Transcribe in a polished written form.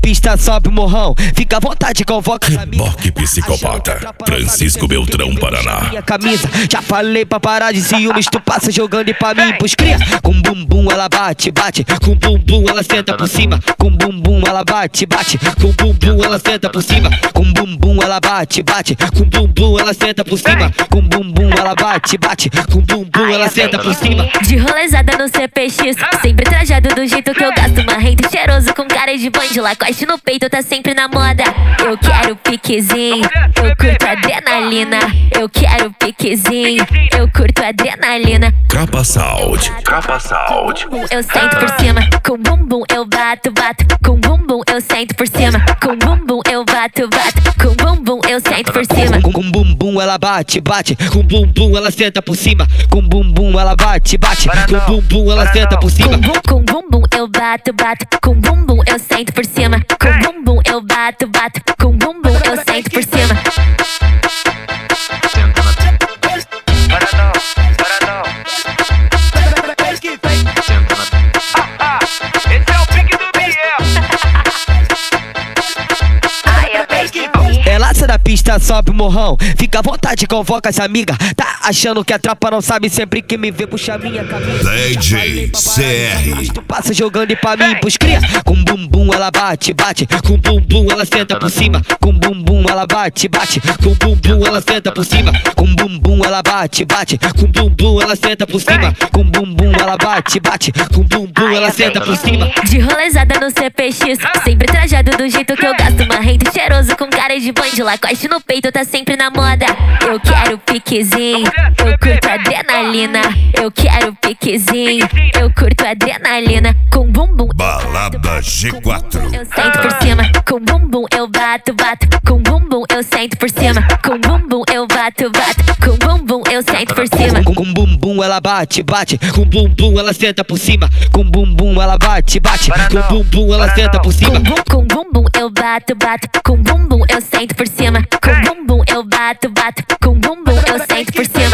pista, sobe o morrão. Fica à vontade, convoca as amigas. Rock psicopata, Francisco Beltrão, Paraná. Minha camisa, já falei pra parar de ciúmes. Tu passa jogando e pra mim pros cria. Com bumbum ela bate, bate. Com bumbum ela senta por cima. Com bumbum ela bate, bate. Com bumbum ela senta por cima. Com bumbum ela bate, bate. Com bumbum ela senta por cima. Com bumbum ela bate, bate. Com bumbum ela senta por cima. De rolezada no CPX, sempre trajado do jeito que eu gasto. Marrento cheiroso com cara de banho. Lacoste no peito, tá sempre na moda. Eu quero piquezinho, eu curto adrenalina. Eu quero piquezinho, eu curto adrenalina. Capa Sound, Capa Sound. Eu sento por cima, com bumbum eu bato, bato. Com bumbum eu sento por cima. Com bumbum eu bato, bato. Com bumbum eu sento por cima. Com bumbum ela bate, bate. Com bumbum ela senta por cima. Com bumbum ela bate, bate. Com bumbum ela senta por cima. Com bumbum eu bato, bato. Com bumbum eu sento por cima. Com bumbum eu bato, bato. Com bumbum eu sento por cima. Ela sai da pista, sobe o morrão. Fica à vontade, convoca as amigas. Tá achando que a tropa não sabe, sempre que me vê puxa minha camisa. DJ CR. Tu passa jogando e pra mim pros cria. Com bumbum ela bate, bate. Com bumbum ela senta por cima. Com bumbum ela bate, bate. Com bumbum ela senta por cima. Com bumbum ela bate, bate. Com bumbum ela senta por cima. Com bumbum ela bate, bate. Com bumbum ela senta por cima. De rolezada no CPX, sempre trajado do jeito que eu gasto. Marrento cheiroso com cara de banho. Lacoste no peito, tá sempre na moda. Eu quero piquezinho, eu curto adrenalina. Eu quero piquezinho, eu curto adrenalina. Com bumbum Balada G4. eu sento por cima. Com bumbum eu bato, bato. Com bumbum eu sento por cima. Com bumbum eu bato, bato. Com bumbum eu sento por cima. Com bumbum ela bate, bate. Com bumbum ela senta por cima. Com bumbum ela bate, bate. Com bumbum ela senta por cima. Com bumbum eu bato, bato. Com bumbum eu sento por cima. Com bumbum eu bato, bato. Com bumbum eu sento por cima.